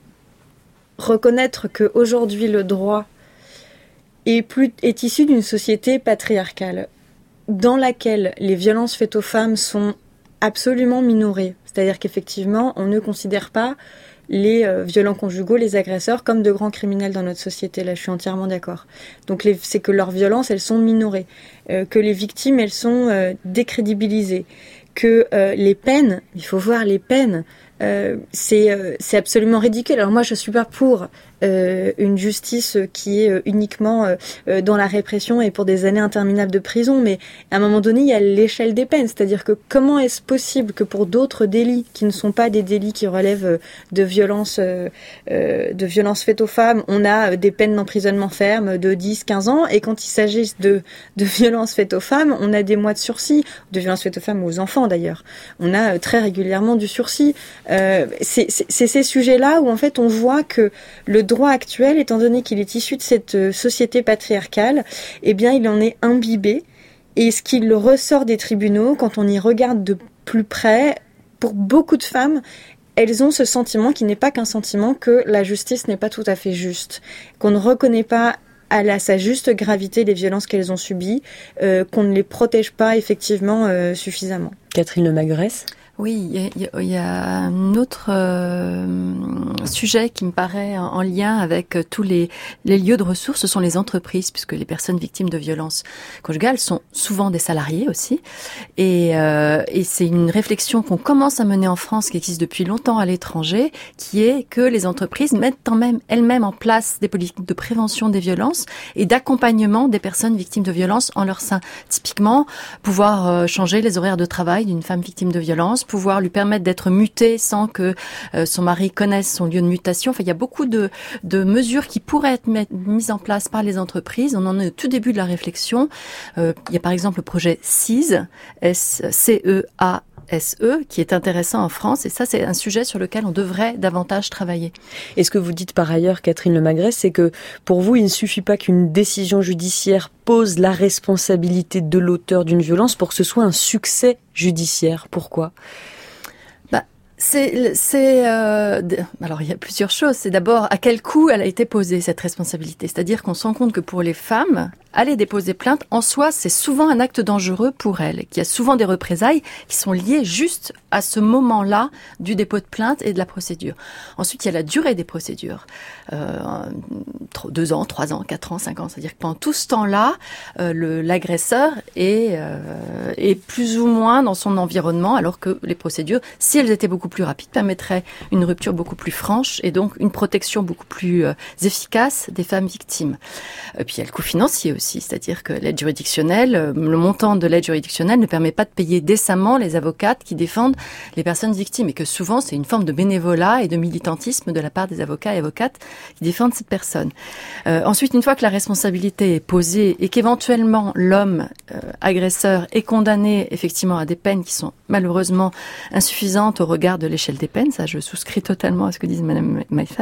reconnaître que aujourd'hui le droit est, plus, est issu d'une société patriarcale dans laquelle les violences faites aux femmes sont absolument minorées. C'est-à-dire qu'effectivement, on ne considère pas les euh, violents conjugaux, les agresseurs, comme de grands criminels dans notre société. Là, je suis entièrement d'accord. Donc, les, c'est que leurs violences, elles sont minorées, euh, que les victimes, elles sont euh, décrédibilisées, que euh, les peines, il faut voir les peines, euh, c'est, euh, c'est absolument ridicule. Alors moi, je suis pas pour euh, une justice qui est euh, uniquement euh, dans la répression et pour des années interminables de prison, mais à un moment donné, il y a l'échelle des peines. C'est-à-dire que comment est-ce possible que pour d'autres délits qui ne sont pas des délits qui relèvent de violences, euh, de violences faites aux femmes, on a des peines d'emprisonnement ferme de dix, quinze ans, et quand il s'agit de, de violences faites aux femmes, on a des mois de sursis, de violences faites aux femmes ou aux enfants d'ailleurs. On a euh, très régulièrement du sursis. Euh, c'est, c'est, c'est ces sujets-là où en fait on voit que le droit actuel, étant donné qu'il est issu de cette euh, société patriarcale, eh bien il en est imbibé. Et ce qu'il ressort des tribunaux, quand on y regarde de plus près, pour beaucoup de femmes, elles ont ce sentiment qui n'est pas qu'un sentiment, que la justice n'est pas tout à fait juste, qu'on ne reconnaît pas à la, sa juste gravité les violences qu'elles ont subies, euh, qu'on ne les protège pas effectivement euh, suffisamment. Catherine Lemagurès ? Oui, il y, y, y a un autre euh, sujet qui me paraît en, en lien avec tous les, les lieux de ressources, ce sont les entreprises, puisque les personnes victimes de violences conjugales sont souvent des salariés aussi. Et, euh, et c'est une réflexion qu'on commence à mener en France, qui existe depuis longtemps à l'étranger, qui est que les entreprises mettent quand même elles-mêmes en place des politiques de prévention des violences et d'accompagnement des personnes victimes de violences en leur sein. Typiquement, pouvoir euh, changer les horaires de travail d'une femme victime de violence, pouvoir lui permettre d'être mutée sans que euh, son mari connaisse son lieu de mutation. Enfin, il y a beaucoup de, de mesures qui pourraient être met, mises en place par les entreprises. On en est au tout début de la réflexion. Euh, il y a par exemple le projet C E A S, C E A S E, qui est intéressant en France. Et ça, c'est un sujet sur lequel on devrait davantage travailler. Et ce que vous dites par ailleurs, Catherine Lemagrès, c'est que pour vous, il ne suffit pas qu'une décision judiciaire pose la responsabilité de l'auteur d'une violence pour que ce soit un succès judiciaire. Pourquoi ? Bah, c'est, c'est euh, alors il y a plusieurs choses. C'est d'abord à quel coût elle a été posée cette responsabilité. C'est-à-dire qu'on se rend compte que pour les femmes, aller déposer plainte, en soi, c'est souvent un acte dangereux pour elles, qu'il y a souvent des représailles qui sont liées juste à ce moment-là du dépôt de plainte et de la procédure. Ensuite, il y a la durée des procédures. Euh, deux ans, trois ans, quatre ans, cinq ans. C'est-à-dire que pendant tout ce temps-là, euh, le, l'agresseur est, euh, est plus ou moins dans son environnement, alors que les procédures, si elles étaient beaucoup plus rapides, permettraient une rupture beaucoup plus franche et donc une protection beaucoup plus euh, efficace des femmes victimes. Et puis il y a le coût financier aussi, c'est-à-dire que l'aide juridictionnelle, le montant de l'aide juridictionnelle ne permet pas de payer décemment les avocates qui défendent les personnes victimes et que souvent c'est une forme de bénévolat et de militantisme de la part des avocats et avocates qui défendent cette personne. Euh, ensuite, une fois que la responsabilité est posée et qu'éventuellement l'homme euh, agresseur est condamné effectivement à des peines qui sont malheureusement insuffisantes au regard de l'échelle des peines, ça je souscris totalement à ce que dit Madame Maillefer,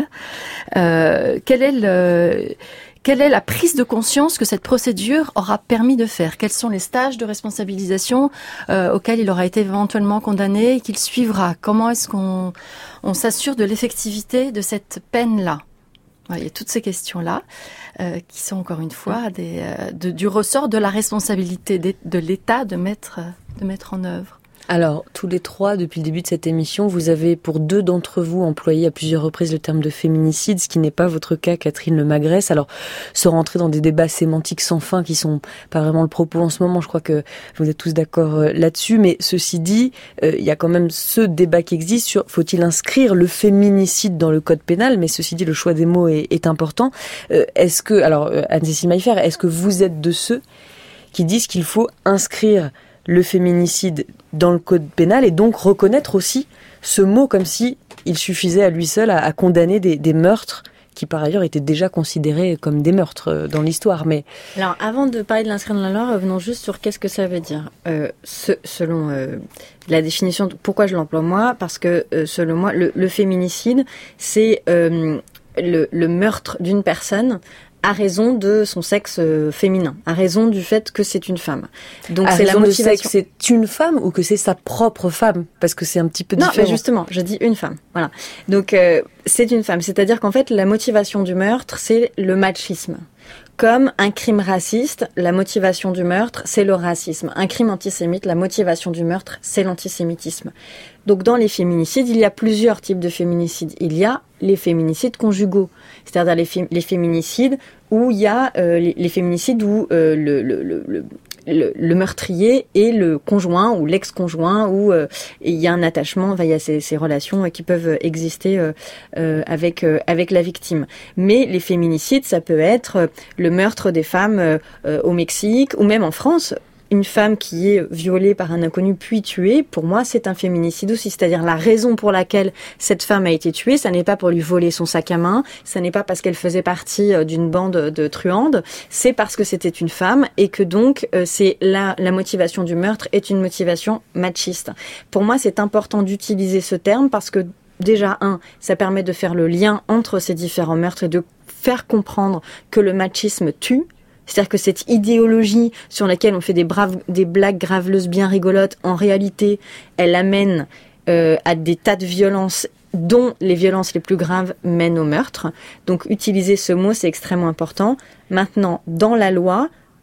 euh, quel est le... Quelle est la prise de conscience que cette procédure aura permis de faire ? Quels sont les stages de responsabilisation euh, auxquels il aura été éventuellement condamné et qu'il suivra ? Comment est-ce qu'on on s'assure de l'effectivité de cette peine-là ? Il y a toutes ces questions-là euh, qui sont encore une fois des, euh, de, du ressort de la responsabilité de, de l'État de mettre, de mettre en œuvre. Alors, tous les trois, depuis le début de cette émission, vous avez pour deux d'entre vous employé à plusieurs reprises le terme de féminicide, ce qui n'est pas votre cas, Catherine Lemagrès. Alors, sans rentrer dans des débats sémantiques sans fin qui sont pas vraiment le propos en ce moment, je crois que vous êtes tous d'accord là-dessus, mais ceci dit, euh, il y a quand même ce débat qui existe sur faut-il inscrire le féminicide dans le code pénal, mais ceci dit, le choix des mots est, est important. Euh, est-ce que, alors, Anne-Cécile Maillefer, est-ce que vous êtes de ceux qui disent qu'il faut inscrire le féminicide dans le code pénal et donc reconnaître aussi ce mot comme si il suffisait à lui seul à, à condamner des, des meurtres qui par ailleurs étaient déjà considérés comme des meurtres dans l'histoire. Mais alors avant de parler de l'inscrire dans la loi, revenons juste sur qu'est-ce que ça veut dire. Euh, ce, selon euh, la définition, de, pourquoi je l'emploie moi ? Parce que euh, selon moi, le, le féminicide, c'est euh, le, le meurtre d'une personne à raison de son sexe féminin, à raison du fait que c'est une femme. Donc à c'est la motivation. Que c'est une femme ou que c'est sa propre femme, parce que c'est un petit peu différent. Non, mais justement, je dis une femme. Voilà. Donc euh, c'est une femme, c'est-à-dire qu'en fait la motivation du meurtre, c'est le machisme. Comme un crime raciste, la motivation du meurtre, c'est le racisme. Un crime antisémite, la motivation du meurtre, c'est l'antisémitisme. Donc dans les féminicides, il y a plusieurs types de féminicides. Il y a les féminicides conjugaux, c'est-à-dire les, fé- les féminicides où il y a euh, les, les féminicides où euh, le, le, le, le Le, le meurtrier et le conjoint ou l'ex-conjoint où euh, il y a un attachement, enfin, il y a ces, ces relations qui peuvent exister euh, euh, avec euh, avec la victime. Mais les féminicides, ça peut être le meurtre des femmes euh, euh, au Mexique ou même en France. Une femme qui est violée par un inconnu puis tuée, pour moi, c'est un féminicide aussi. C'est-à-dire la raison pour laquelle cette femme a été tuée, ça n'est pas pour lui voler son sac à main, ça n'est pas parce qu'elle faisait partie d'une bande de truandes, c'est parce que c'était une femme et que donc euh, c'est la, la motivation du meurtre est une motivation machiste. Pour moi, c'est important d'utiliser ce terme parce que déjà, un, ça permet de faire le lien entre ces différents meurtres et de faire comprendre que le machisme tue. C'est-à-dire que cette idéologie sur laquelle on fait des, braves, des blagues graveleuses bien rigolotes, en réalité, elle amène euh, à des tas de violences dont les violences les plus graves mènent au meurtre. Donc utiliser ce mot, c'est extrêmement important. Maintenant, dans la loi,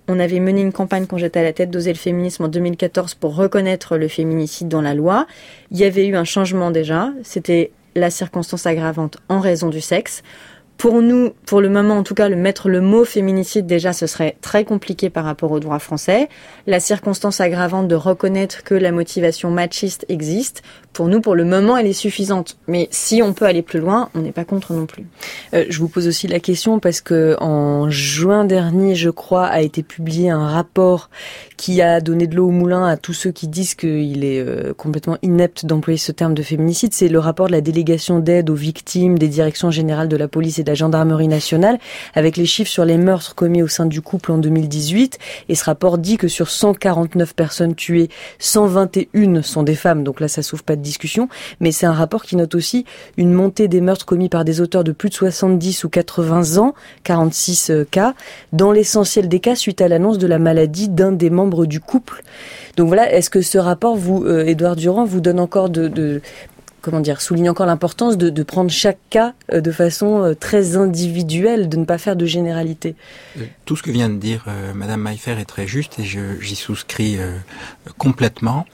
On avait mené une campagne quand j'étais à la tête d'Oser le féminisme en deux mille quatorze pour reconnaître le féminicide dans la loi. Il y avait eu un changement déjà, c'était la circonstance aggravante en raison du sexe. Pour nous, pour le moment en tout cas, le mettre le mot féminicide déjà, ce serait très compliqué par rapport au droit français. La circonstance aggravante de reconnaître que la motivation machiste existe, pour nous, pour le moment, elle est suffisante. Mais si on peut aller plus loin, on n'est pas contre non plus. Euh, je vous pose aussi la question parce que en juin dernier, je crois, a été publié un rapport qui a donné de l'eau au moulin à tous ceux qui disent qu'il est euh, complètement inepte d'employer ce terme de féminicide. C'est le rapport de la délégation d'aide aux victimes des directions générales de la police et de la gendarmerie nationale, avec les chiffres sur les meurtres commis au sein du couple en deux mille dix-huit. Et ce rapport dit que sur cent quarante-neuf personnes tuées, cent vingt et une sont des femmes. Donc là, ça s'ouvre pas de discussion. Mais c'est un rapport qui note aussi une montée des meurtres commis par des auteurs de plus de soixante-dix ou quatre-vingts ans, quarante-six cas, dans l'essentiel des cas suite à l'annonce de la maladie d'un des membres du couple. Donc voilà, est-ce que ce rapport, vous, euh, Édouard Durand, vous donne encore de... de comment dire, souligne encore l'importance de, de prendre chaque cas de façon très individuelle, de ne pas faire de généralité. Tout ce que vient de dire euh, Madame Maillefer est très juste et je, j'y souscris euh, complètement.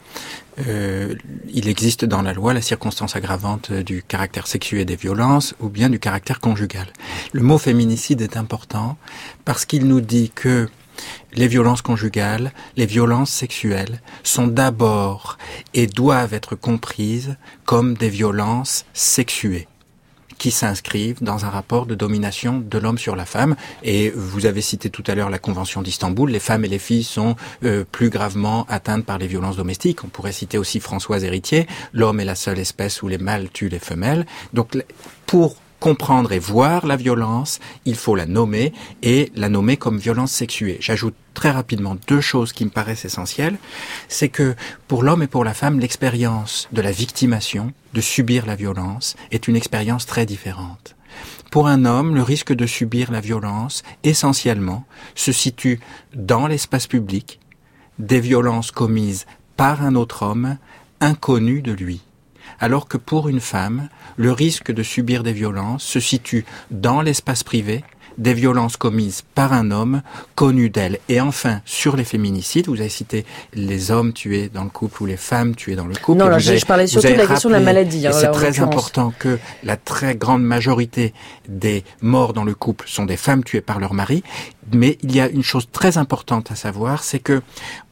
Euh, il existe dans la loi la circonstance aggravante du caractère sexuel des violences ou bien du caractère conjugal. Le mot féminicide est important parce qu'il nous dit que les violences conjugales, les violences sexuelles sont d'abord et doivent être comprises comme des violences sexuées qui s'inscrivent dans un rapport de domination de l'homme sur la femme. Et vous avez cité tout à l'heure la Convention d'Istanbul, les femmes et les filles sont euh, plus gravement atteintes par les violences domestiques. On pourrait citer aussi Françoise Héritier, l'homme est la seule espèce où les mâles tuent les femelles. Donc pour comprendre et voir la violence, il faut la nommer et la nommer comme violence sexuée. J'ajoute très rapidement deux choses qui me paraissent essentielles. C'est que pour l'homme et pour la femme, l'expérience de la victimation, de subir la violence, est une expérience très différente. Pour un homme, le risque de subir la violence, essentiellement, se situe dans l'espace public, des violences commises par un autre homme, inconnu de lui. Alors que pour une femme, le risque de subir des violences se situe dans l'espace privé, des violences commises par un homme connu d'elle. Et enfin, sur les féminicides, vous avez cité les hommes tués dans le couple ou les femmes tuées dans le couple. Non, là, je, avez, je parlais surtout de la question rappelé, de la maladie. Et hein, c'est là, très important que la très grande majorité des morts dans le couple sont des femmes tuées par leur mari. Mais il y a une chose très importante à savoir, c'est que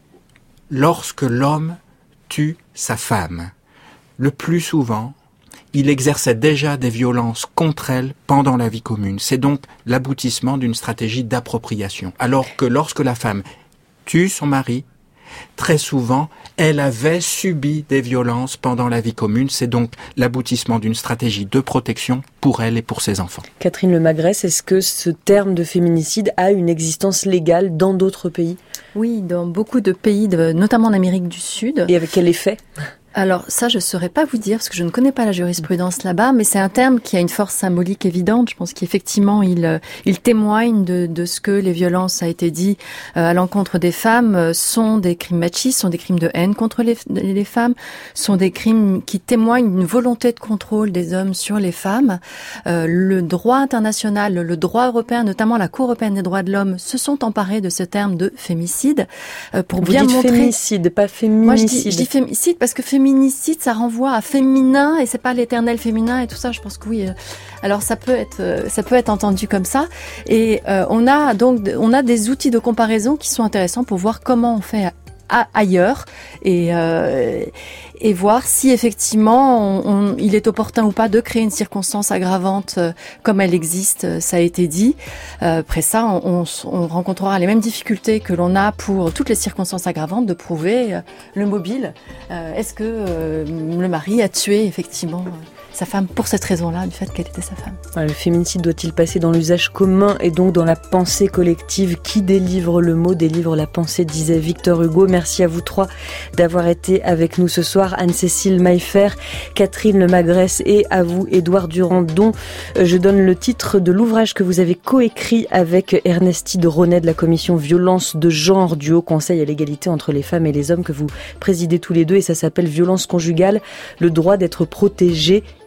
lorsque l'homme tue sa femme, le plus souvent, il exerçait déjà des violences contre elle pendant la vie commune. C'est donc l'aboutissement d'une stratégie d'appropriation. Alors que lorsque la femme tue son mari, très souvent, elle avait subi des violences pendant la vie commune. C'est donc l'aboutissement d'une stratégie de protection pour elle et pour ses enfants. Catherine Lemagresse, est-ce que ce terme de féminicide a une existence légale dans d'autres pays ? Oui, dans beaucoup de pays, de, notamment en Amérique du Sud. Et avec quel effet ? Alors ça, je ne saurais pas vous dire, parce que je ne connais pas la jurisprudence là-bas, mais c'est un terme qui a une force symbolique évidente. Je pense qu'effectivement, il, il témoigne de, de ce que les violences, ça a été dit, euh, à l'encontre des femmes, euh, sont des crimes machistes, sont des crimes de haine contre les, les femmes, sont des crimes qui témoignent d'une volonté de contrôle des hommes sur les femmes. Euh, le droit international, le droit européen, notamment la Cour européenne des droits de l'homme, se sont emparés de ce terme de fémicide euh, pour vous bien dites montrer. Fémicide, pas féminicide. Moi, je dis, je dis fémicide parce que féminicide, ça renvoie à féminin et c'est pas l'éternel féminin et tout ça. Je pense que oui. Alors ça peut être, ça peut être entendu comme ça. Et euh, on a donc, on a des outils de comparaison qui sont intéressants pour voir comment on fait à, ailleurs et euh, et voir si effectivement on, on, il est opportun ou pas de créer une circonstance aggravante euh, comme elle existe, ça a été dit. Euh, après ça, on, on, on rencontrera les mêmes difficultés que l'on a pour toutes les circonstances aggravantes de prouver euh, le mobile. Euh, est-ce que euh, le mari a tué effectivement euh, sa femme pour cette raison-là, du fait qu'elle était sa femme. Le féminicide doit-il passer dans l'usage commun et donc dans la pensée collective ? Qui délivre le mot, délivre la pensée, disait Victor Hugo. Merci à vous trois d'avoir été avec nous ce soir. Anne-Cécile Maillefer, Catherine Lemagresse et à vous, Édouard Durand, dont je donne le titre de l'ouvrage que vous avez coécrit avec Ernestine Ronet de la commission violence de genre du Haut Conseil à l'égalité entre les femmes et les hommes que vous présidez tous les deux, et ça s'appelle Violence conjugale, le droit d'être protégé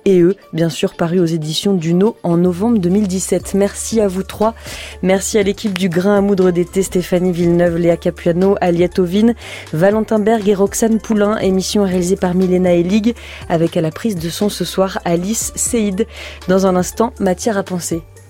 et eux, bien sûr, paru aux éditions Duno en novembre deux mille dix-sept. Merci à vous trois. Merci à l'équipe du Grain à moudre d'été, Stéphanie Villeneuve, Léa Capuano, Aliette Ovine, Valentin Berg et Roxane Poulain. Émission réalisée par Milena Elig, avec à la prise de son ce soir Alice Seyd. Dans un instant, matière à penser.